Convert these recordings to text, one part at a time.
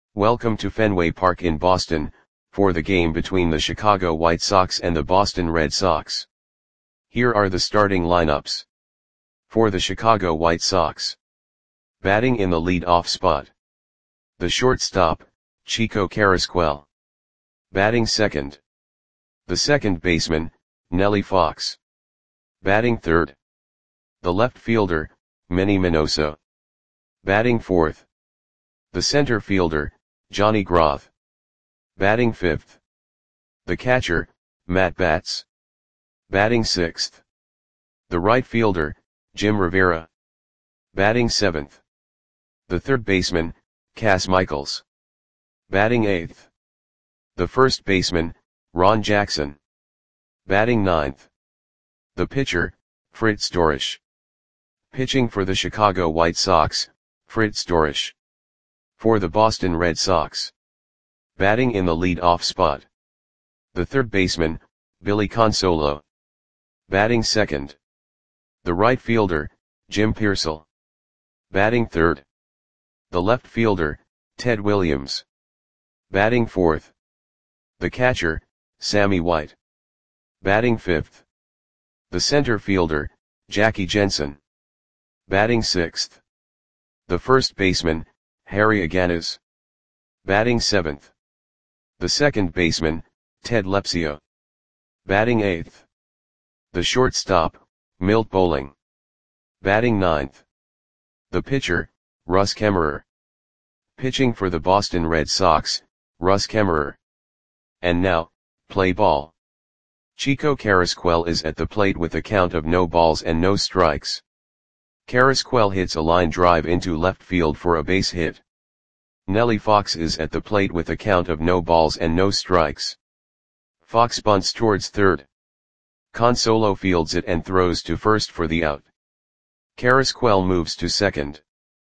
Welcome to Fenway Park in Boston, for the game between the Chicago White Sox and the Boston Red Sox. Here are the starting lineups. For the Chicago White Sox. Batting in the lead-off spot. The shortstop, Chico Carrasquel. Batting second. The second baseman, Nellie Fox. Batting third. The left fielder, Manny Minoso. Batting fourth. The center fielder, Johnny Groth. Batting fifth. The catcher, Matt Batts. Batting sixth. The right fielder, Jim Rivera. Batting seventh. The third baseman, Cas Michaels. Batting eighth. The first baseman, Ron Jackson. Batting ninth. The pitcher, Fritz Dorisch. Pitching for the Chicago White Sox, Fritz Dorisch. For the Boston Red Sox. Batting in the lead-off spot. The third baseman, Billy Consolo. Batting second. The right fielder, Jim Piersall. Batting third. The left fielder, Ted Williams. Batting fourth. The catcher, Sammy White. Batting fifth. The center fielder, Jackie Jensen. Batting sixth. The first baseman, Harry Aganis. Batting seventh. The second baseman, Ted Lepsio. Batting eighth. The shortstop, Milt Bowling. Batting ninth. The pitcher, Russ Kemmerer. Pitching for the Boston Red Sox, Russ Kemmerer. And now, play ball. Chico Carrasquel is at the plate with a count of no balls and no strikes. Carrasquel hits a line drive into left field for a base hit. Nellie Fox is at the plate with a count of no balls and no strikes. Fox bunts towards third. Consolo fields it and throws to first for the out. Carrasquel moves to second.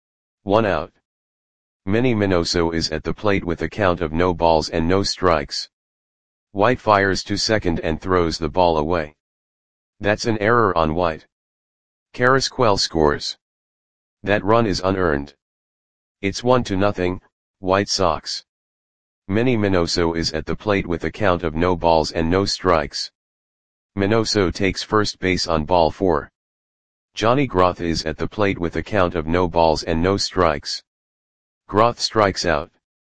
1 out. Manny Minoso is at the plate with a count of no balls and no strikes. White fires to second and throws the ball away. That's an error on White. Carrasquel scores. That run is unearned. It's 1-0, White Sox. Manny Minoso is at the plate with a count of no balls and no strikes. Minoso takes first base on ball 4. Johnny Groth is at the plate with a count of no balls and no strikes. Groth strikes out.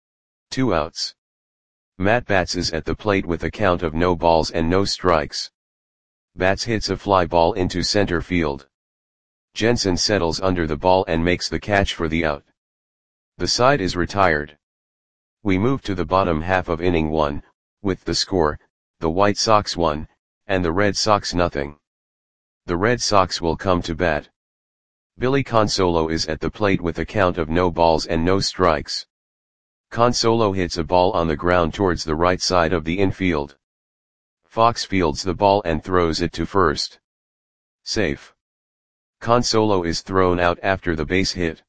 2 outs. Matt Batts is at the plate with a count of no balls and no strikes. Batts hits a fly ball into center field. Jensen settles under the ball and makes the catch for the out. The side is retired. We move to the bottom half of inning 1, with the score, the White Sox 1, and the Red Sox 0. The Red Sox will come to bat. Billy Consolo is at the plate with a count of no balls and no strikes. Consolo hits a ball on the ground towards the right side of the infield. Fox fields the ball and throws it to first. Safe. Consolo is thrown out after the base hit.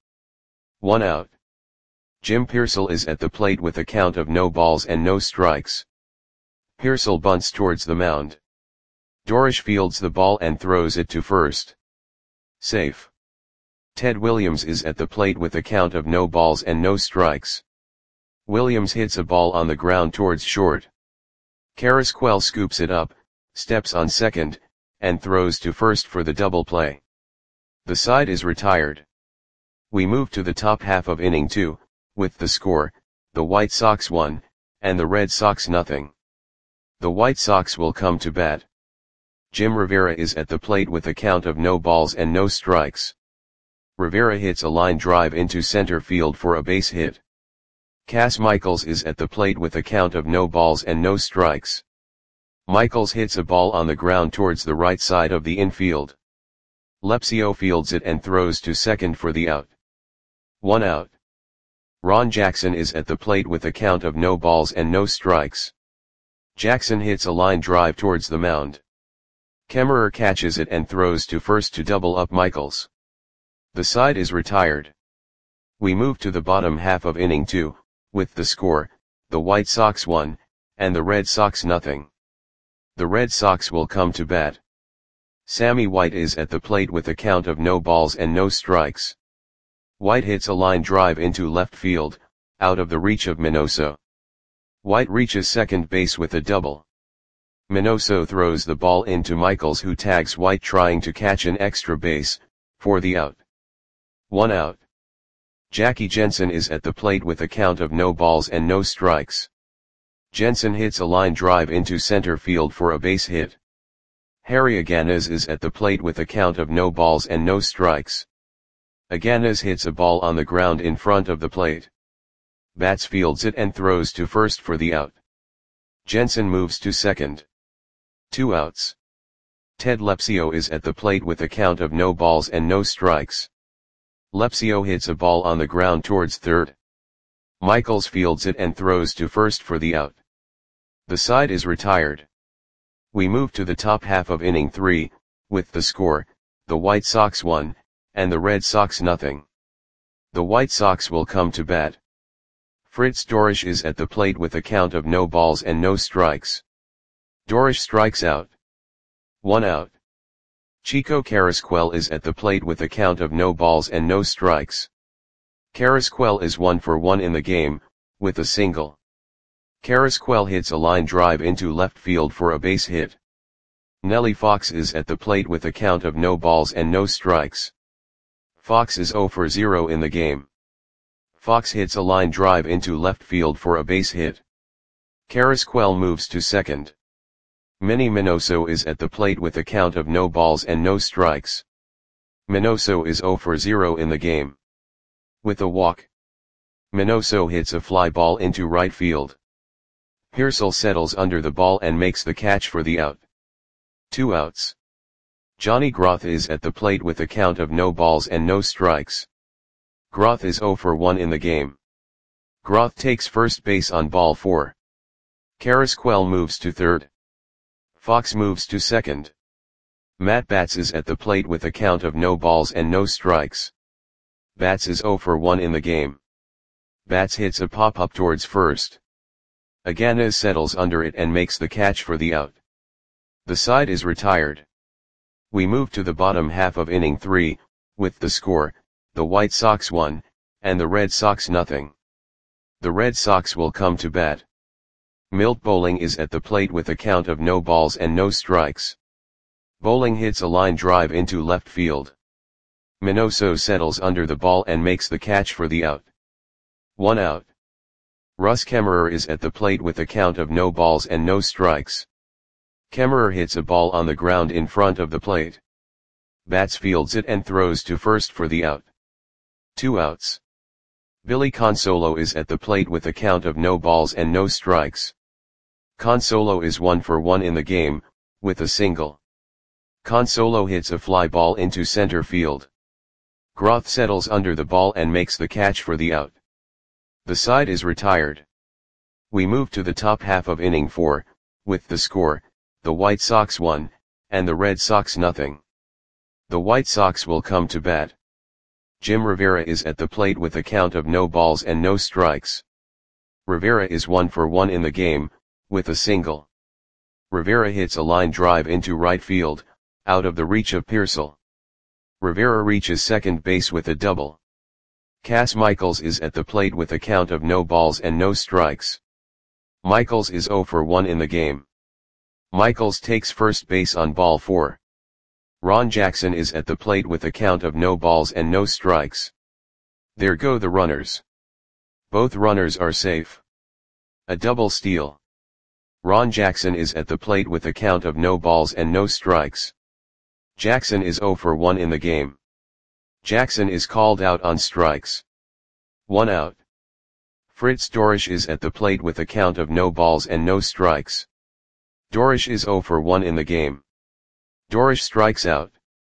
1 out. Jim Piersall is at the plate with a count of no balls and no strikes. Piersall bunts towards the mound. Dorisch fields the ball and throws it to first. Safe. Ted Williams is at the plate with a count of no balls and no strikes. Williams hits a ball on the ground towards short. Carrasquel scoops it up, steps on second, and throws to first for the double play. The side is retired. We move to the top half of inning 2, with the score, the White Sox 1, and the Red Sox 0. The White Sox will come to bat. Jim Rivera is at the plate with a count of no balls and no strikes. Rivera hits a line drive into center field for a base hit. Cas Michaels is at the plate with a count of no balls and no strikes. Michaels hits a ball on the ground towards the right side of the infield. Lepsio fields it and throws to second for the out. 1 out. Ron Jackson is at the plate with a count of no balls and no strikes. Jackson hits a line drive towards the mound. Kemmerer catches it and throws to first to double up Michaels. The side is retired. We move to the bottom half of inning 2, with the score, the White Sox 1, and the Red Sox 0. The Red Sox will come to bat. Sammy White is at the plate with a count of no balls and no strikes. White hits a line drive into left field, out of the reach of Minoso. White reaches second base with a double. Minoso throws the ball into Michaels, who tags White trying to catch an extra base, for the out. 1 out. Jackie Jensen is at the plate with a count of no balls and no strikes. Jensen hits a line drive into center field for a base hit. Harry Aganes is at the plate with a count of no balls and no strikes. Aganes hits a ball on the ground in front of the plate. Bats fields it and throws to first for the out. Jensen moves to second. 2 outs. Ted Lepsio is at the plate with a count of no balls and no strikes. Lepsio hits a ball on the ground towards third. Michaels fields it and throws to first for the out. The side is retired. We move to the top half of inning 3, with the score, the White Sox 1, and the Red Sox nothing. The White Sox will come to bat. Fritz Dorisch is at the plate with a count of no balls and no strikes. Dorisch strikes out. 1 out. Chico Carrasquel is at the plate with a count of no balls and no strikes. Carrasquel is 1 for 1 in the game, with a single. Carrasquel hits a line drive into left field for a base hit. Nellie Fox is at the plate with a count of no balls and no strikes. Fox is 0 for 0 in the game. Fox hits a line drive into left field for a base hit. Carrasquel moves to second. Manny Minoso is at the plate with a count of no balls and no strikes. Minoso is 0 for 0 in the game. With a walk, Minoso hits a fly ball into right field. Pearsall settles under the ball and makes the catch for the out. 2 outs. Johnny Groth is at the plate with a count of no balls and no strikes. Groth is 0 for 1 in the game. Groth takes first base on ball 4. Carrasquel moves to third. Fox moves to second. Matt Batts is at the plate with a count of no balls and no strikes. Batts is 0 for 1 in the game. Batts hits a pop-up towards first. Aganes settles under it and makes the catch for the out. The side is retired. We move to the bottom half of inning 3, with the score, the White Sox 1, and the Red Sox nothing. The Red Sox will come to bat. Milt Bowling is at the plate with a count of no balls and no strikes. Bowling hits a line drive into left field. Minoso settles under the ball and makes the catch for the out. 1 out. Russ Kemmerer is at the plate with a count of no balls and no strikes. Kemmerer hits a ball on the ground in front of the plate. Batts fields it and throws to first for the out. 2 outs. Billy Consolo is at the plate with a count of no balls and no strikes. Consolo is 1 for 1 in the game, with a single. Consolo hits a fly ball into center field. Groth settles under the ball and makes the catch for the out. The side is retired. We move to the top half of inning 4, with the score, the White Sox 1, and the Red Sox nothing. The White Sox will come to bat. Jim Rivera is at the plate with a count of no balls and no strikes. Rivera is 1 for 1 in the game, with a single. Rivera hits a line drive into right field, out of the reach of Pearsall. Rivera reaches second base with a double. Cas Michaels is at the plate with a count of no balls and no strikes. Michaels is 0 for 1 in the game. Michaels takes first base on ball 4. Ron Jackson is at the plate with a count of no balls and no strikes. There go the runners. Both runners are safe. A double steal. Ron Jackson is at the plate with a count of no balls and no strikes. Jackson is 0 for 1 in the game. Jackson is called out on strikes. 1 out. Fritz Dorisch is at the plate with a count of no balls and no strikes. Dorisch is 0 for 1 in the game. Dorisch strikes out.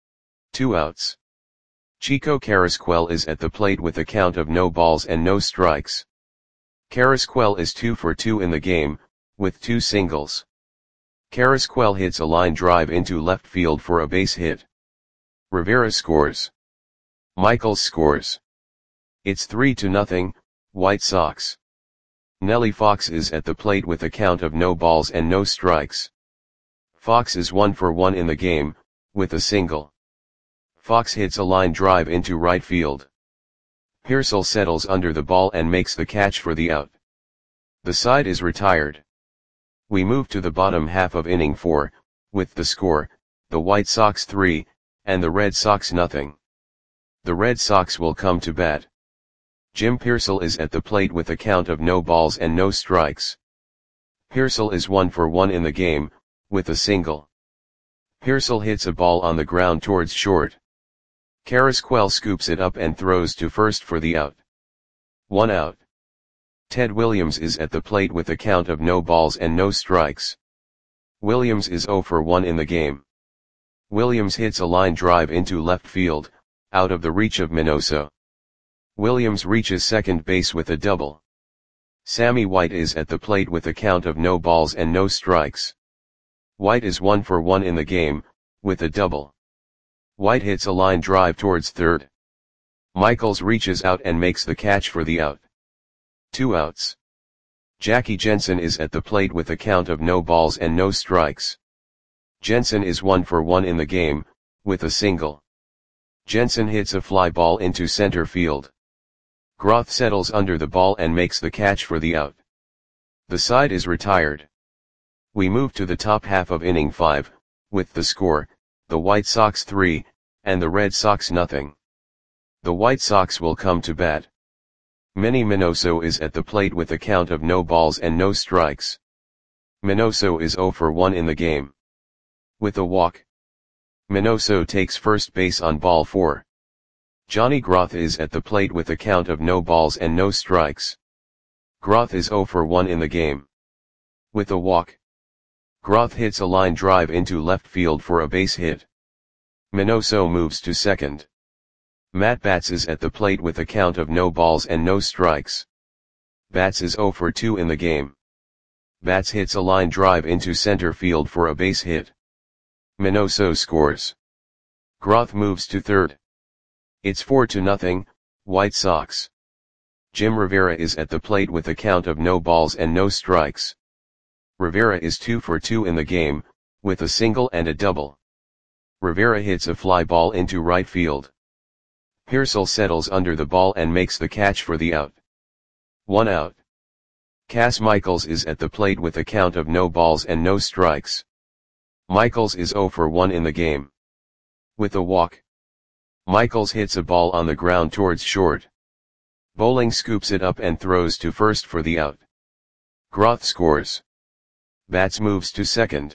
2 outs. Chico Carrasquel is at the plate with a count of no balls and no strikes. Carrasquel is 2 for 2 in the game, with 2 singles. Carrasquel hits a line drive into left field for a base hit. Rivera scores. Michaels scores. It's 3-0, White Sox. Nellie Fox is at the plate with a count of no balls and no strikes. Fox is 1 for 1 in the game, with a single. Fox hits a line drive into right field. Pearsall settles under the ball and makes the catch for the out. The side is retired. We move to the bottom half of inning 4, with the score, the White Sox 3, and the Red Sox nothing. The Red Sox will come to bat. Jim Pearsall is at the plate with a count of no balls and no strikes. Pearsall is 1 for 1 in the game, with a single. Pearsall hits a ball on the ground towards short. Carrasquel scoops it up and throws to first for the out. 1 out. Ted Williams is at the plate with a count of no balls and no strikes. Williams is 0 for 1 in the game. Williams hits a line drive into left field, out of the reach of Minoso. Williams reaches second base with a double. Sammy White is at the plate with a count of no balls and no strikes. White is 1 for 1 in the game, with a double. White hits a line drive towards third. Michaels reaches out and makes the catch for the out. 2 outs. Jackie Jensen is at the plate with a count of no balls and no strikes. Jensen is 1 for 1 in the game, with a single. Jensen hits a fly ball into center field. Groth settles under the ball and makes the catch for the out. The side is retired. We move to the top half of inning 5, with the score, the White Sox 3, and the Red Sox nothing. The White Sox will come to bat. Manny Minoso is at the plate with a count of no balls and no strikes. Minoso is 0 for 1 in the game. With a walk. Minoso takes first base on ball 4. Johnny Groth is at the plate with a count of no balls and no strikes. Groth is 0 for 1 in the game. With a walk. Groth hits a line drive into left field for a base hit. Minoso moves to second. Matt Batts is at the plate with a count of no balls and no strikes. Batts is 0 for 2 in the game. Batts hits a line drive into center field for a base hit. Minoso scores. Groth moves to third. It's 4-0, White Sox. Jim Rivera is at the plate with a count of no balls and no strikes. Rivera is 2 for 2 in the game, with a single and a double. Rivera hits a fly ball into right field. Pearsall settles under the ball and makes the catch for the out. 1 out. Cas Michaels is at the plate with a count of no balls and no strikes. Michaels is 0 for 1 in the game. With a walk. Michaels hits a ball on the ground towards short. Bowling scoops it up and throws to first for the out. Groth scores. Batts moves to second.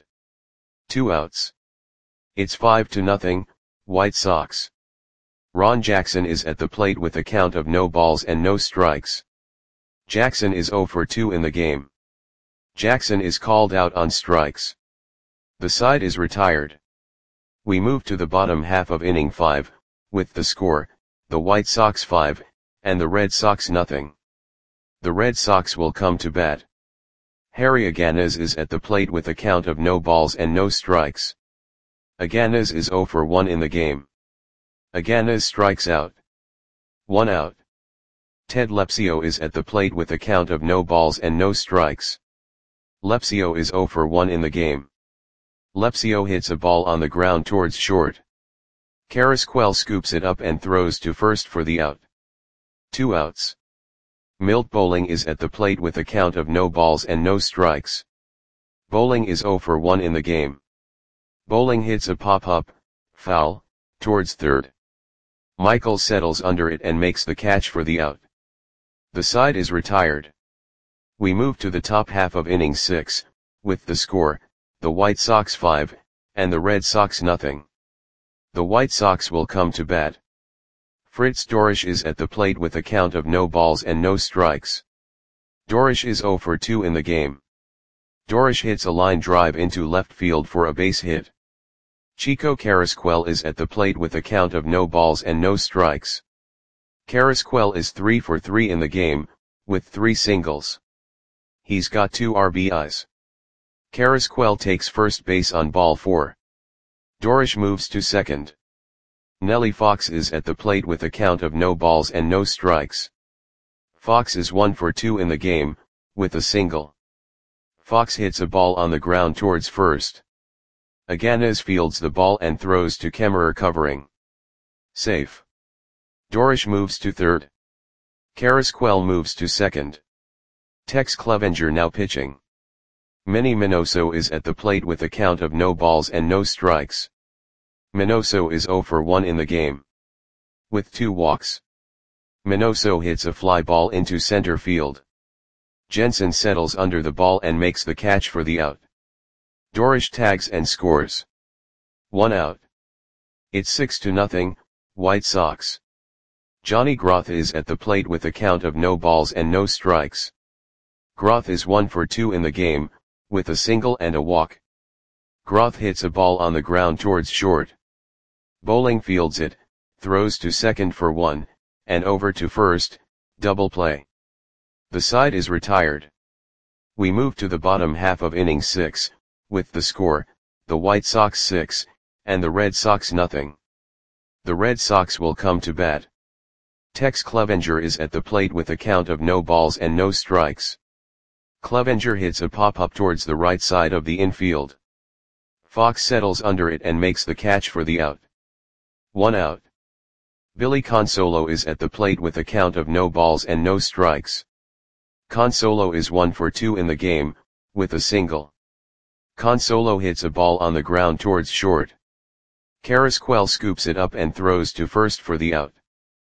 2 outs. It's 5-0, White Sox. Ron Jackson is at the plate with a count of no balls and no strikes. Jackson is 0 for 2 in the game. Jackson is called out on strikes. The side is retired. We move to the bottom half of inning 5, with the score, the White Sox 5, and the Red Sox nothing. The Red Sox will come to bat. Harry Aganez is at the plate with a count of no balls and no strikes. Aganez is 0 for 1 in the game. Aganez strikes out. 1 out. Ted Lepsio is at the plate with a count of no balls and no strikes. Lepsio is 0 for 1 in the game. Lepsio hits a ball on the ground towards short. Carrasquel scoops it up and throws to first for the out. 2 outs. Milt Bowling is at the plate with a count of no balls and no strikes. Bowling is 0 for 1 in the game. Bowling hits a pop-up, foul, towards third. Michael settles under it and makes the catch for the out. The side is retired. We move to the top half of inning 6, with the score, the White Sox 5, and the Red Sox nothing. The White Sox will come to bat. Fritz Dorisch is at the plate with a count of no balls and no strikes. Dorisch is 0 for 2 in the game. Dorisch hits a line drive into left field for a base hit. Chico Carrasquel is at the plate with a count of no balls and no strikes. Carrasquel is 3 for 3 in the game, with 3 singles. He's got 2 RBIs. Carrasquel takes first base on ball 4. Dorisch moves to second. Nellie Fox is at the plate with a count of no balls and no strikes. Fox is 1 for 2 in the game, with a single. Fox hits a ball on the ground towards first. Aganez fields the ball and throws to Kemmerer covering. Safe. Dorisch moves to third. Carrasquel moves to second. Tex Clevenger now pitching. Manny Minoso is at the plate with a count of no balls and no strikes. Minoso is 0 for 1 in the game. With 2 walks. Minoso hits a fly ball into center field. Jensen settles under the ball and makes the catch for the out. Dorish tags and scores. 1 out. It's 6-0, White Sox. Johnny Groth is at the plate with a count of no balls and no strikes. Groth is 1 for 2 in the game, with a single and a walk. Groth hits a ball on the ground towards short. Bowling fields it, throws to second for 1, and over to first, double play. The side is retired. We move to the bottom half of inning 6, with the score, the White Sox 6, and the Red Sox nothing. The Red Sox will come to bat. Tex Clevenger is at the plate with a count of no balls and no strikes. Clevenger hits a pop-up towards the right side of the infield. Fox settles under it and makes the catch for the out. 1 out. Billy Consolo is at the plate with a count of no balls and no strikes. Consolo is 1 for 2 in the game, with a single. Consolo hits a ball on the ground towards short. Carrasquel scoops it up and throws to first for the out.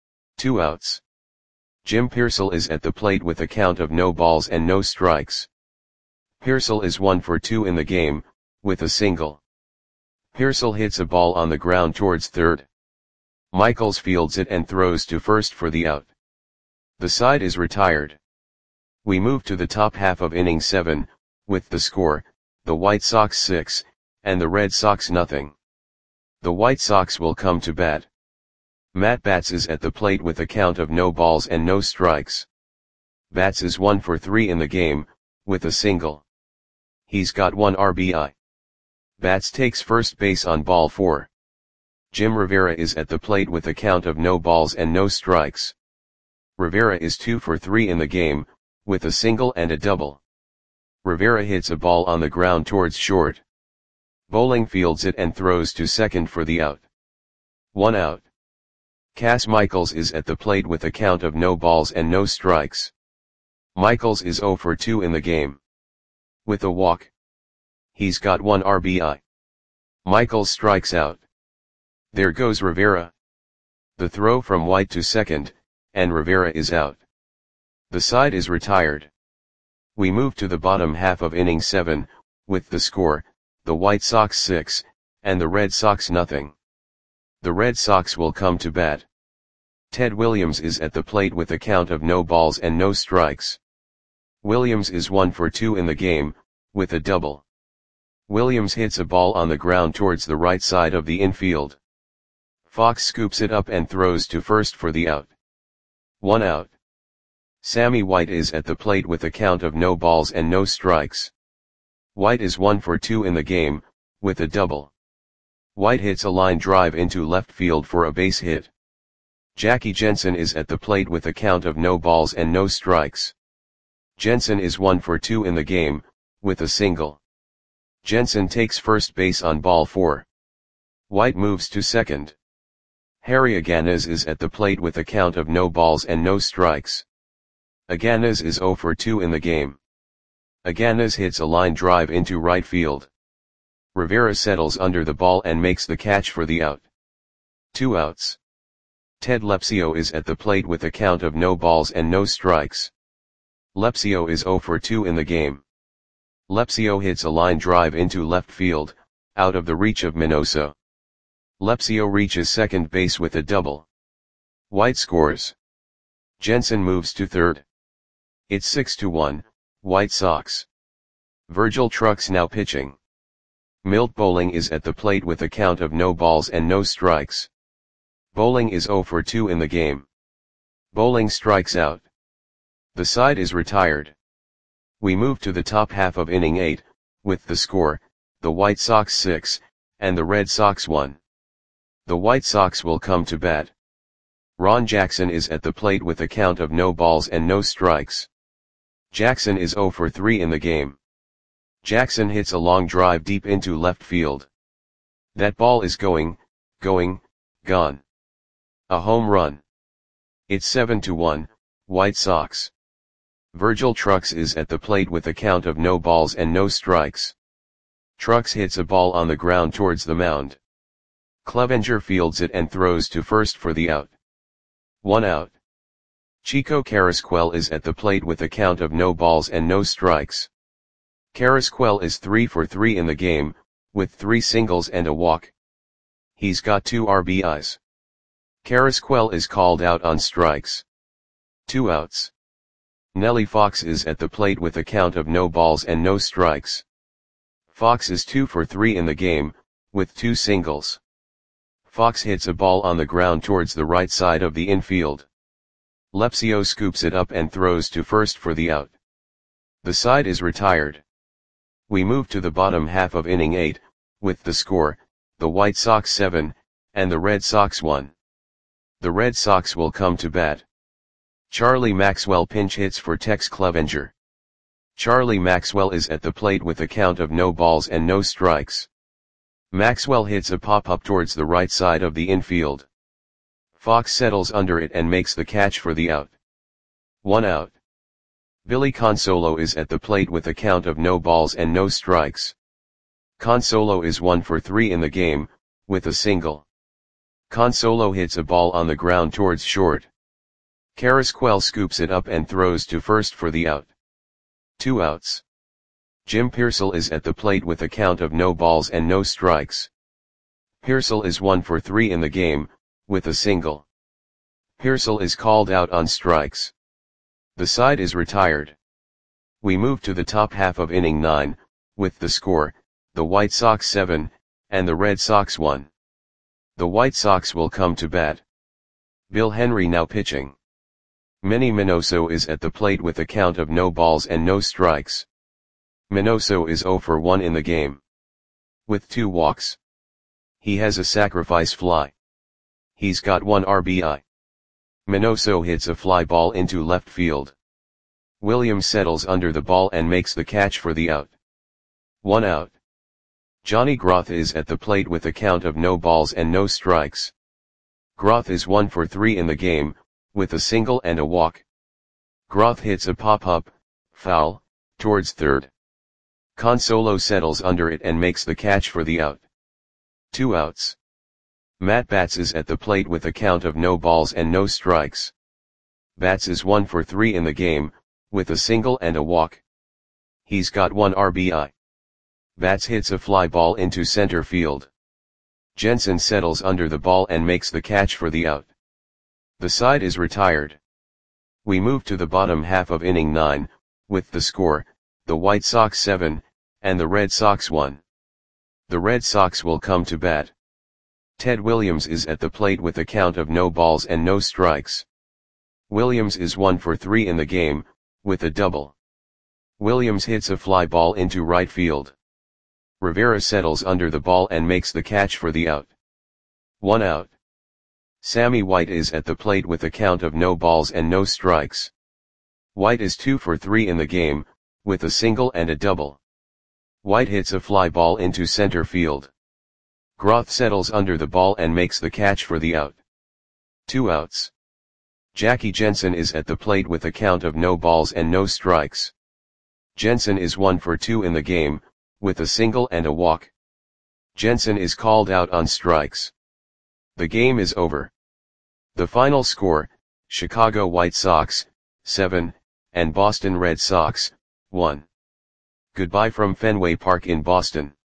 2 outs. Jim Piersall is at the plate with a count of no balls and no strikes. Piersall is 1 for 2 in the game, with a single. Piersall hits a ball on the ground towards third. Michaels fields it and throws to first for the out. The side is retired. We move to the top half of inning 7, with the score, the White Sox 6, and the Red Sox nothing. The White Sox will come to bat. Matt Batts is at the plate with a count of no balls and no strikes. Batts is 1 for 3 in the game, with a single. He's got 1 RBI. Batts takes first base on ball 4. Jim Rivera is at the plate with a count of no balls and no strikes. Rivera is 2 for 3 in the game, with a single and a double. Rivera hits a ball on the ground towards short. Bowling fields it and throws to second for the out. 1 out. Cas Michaels is at the plate with a count of no balls and no strikes. Michaels is 0 for 2 in the game. With a walk. He's got 1 RBI. Michaels strikes out. There goes Rivera. The throw from White to second, and Rivera is out. The side is retired. We move to the bottom half of inning 7, with the score, the White Sox 6, and the Red Sox nothing. The Red Sox will come to bat. Ted Williams is at the plate with a count of no balls and no strikes. Williams is 1 for 2 in the game, with a double. Williams hits a ball on the ground towards the right side of the infield. Fox scoops it up and throws to first for the out. 1 out. Sammy White is at the plate with a count of no balls and no strikes. White is 1 for 2 in the game, with a double. White hits a line drive into left field for a base hit. Jackie Jensen is at the plate with a count of no balls and no strikes. Jensen is 1 for 2 in the game, with a single. Jensen takes first base on ball 4. White moves to second. Harry Aganes is at the plate with a count of no balls and no strikes. Aganes is 0 for 2 in the game. Aganes hits a line drive into right field. Rivera settles under the ball and makes the catch for the out. 2 outs. Ted Lepsio is at the plate with a count of no balls and no strikes. Lepsio is 0 for 2 in the game. Lepsio hits a line drive into left field, out of the reach of Minoso. Lepsio reaches second base with a double. White scores. Jensen moves to third. It's 6-1, White Sox. Virgil Trucks now pitching. Milt Bowling is at the plate with a count of no balls and no strikes. Bowling is 0 for 2 in the game. Bowling strikes out. The side is retired. We move to the top half of inning 8, with the score, the White Sox 6, and the Red Sox 1. The White Sox will come to bat. Ron Jackson is at the plate with a count of no balls and no strikes. Jackson is 0 for 3 in the game. Jackson hits a long drive deep into left field. That ball is going, gone. A home run. It's 7-1, White Sox. Virgil Trucks is at the plate with a count of no balls and no strikes. Trucks hits a ball on the ground towards the mound. Clevenger fields it and throws to first for the out. 1 out. Chico Carrasquel is at the plate with a count of no balls and no strikes. Carrasquel is 3 for 3 in the game, with 3 singles and a walk. He's got 2 RBIs. Carrasquel is called out on strikes. 2 outs. Nellie Fox is at the plate with a count of no balls and no strikes. Fox is 2 for 3 in the game, with 2 singles. Fox hits a ball on the ground towards the right side of the infield. Lepsio scoops it up and throws to first for the out. The side is retired. We move to the bottom half of inning 8, with the score, the White Sox 7, and the Red Sox 1. The Red Sox will come to bat. Charlie Maxwell pinch hits for Tex Clevenger. Charlie Maxwell is at the plate with a count of no balls and no strikes. Maxwell hits a pop-up towards the right side of the infield. Fox settles under it and makes the catch for the out. 1 out. Billy Consolo is at the plate with a count of no balls and no strikes. Consolo is 1 for 3 in the game, with a single. Consolo hits a ball on the ground towards short. Carrasquel scoops it up and throws to first for the out. 2 outs. Jim Piersall is at the plate with a count of no balls and no strikes. Piersall is 1 for 3 in the game, with a single. Piersall is called out on strikes. The side is retired. We move to the top half of inning 9, with the score, the White Sox 7, and the Red Sox 1. The White Sox will come to bat. Bill Henry now pitching. Manny Minoso is at the plate with a count of no balls and no strikes. Minoso is 0 for 1 in the game, with 2 walks. He has a sacrifice fly. He's got 1 RBI. Minoso hits a fly ball into left field. Williams settles under the ball and makes the catch for the out. 1 out. Johnny Groth is at the plate with a count of no balls and no strikes. Groth is 1 for 3 in the game, with a single and a walk. Groth hits a pop-up, foul, towards third. Consolo settles under it and makes the catch for the out. 2 outs. Matt Batts is at the plate with a count of no balls and no strikes. Batts is 1 for 3 in the game, with a single and a walk. He's got 1 RBI. Batts hits a fly ball into center field. Jensen settles under the ball and makes the catch for the out. The side is retired. We move to the bottom half of inning 9, with the score, the White Sox 7, and the Red Sox 1. The Red Sox will come to bat. Ted Williams is at the plate with a count of no balls and no strikes. Williams is 1 for 3 in the game, with a double. Williams hits a fly ball into right field. Rivera settles under the ball and makes the catch for the out. 1 out. Sammy White is at the plate with a count of no balls and no strikes. White is 2 for 3 in the game, with a single and a double. White hits a fly ball into center field. Groth settles under the ball and makes the catch for the out. 2 outs. Jackie Jensen is at the plate with a count of no balls and no strikes. Jensen is 1 for 2 in the game, with a single and a walk. Jensen is called out on strikes. The game is over. The final score, Chicago White Sox, 7, and Boston Red Sox, 1. Goodbye from Fenway Park in Boston.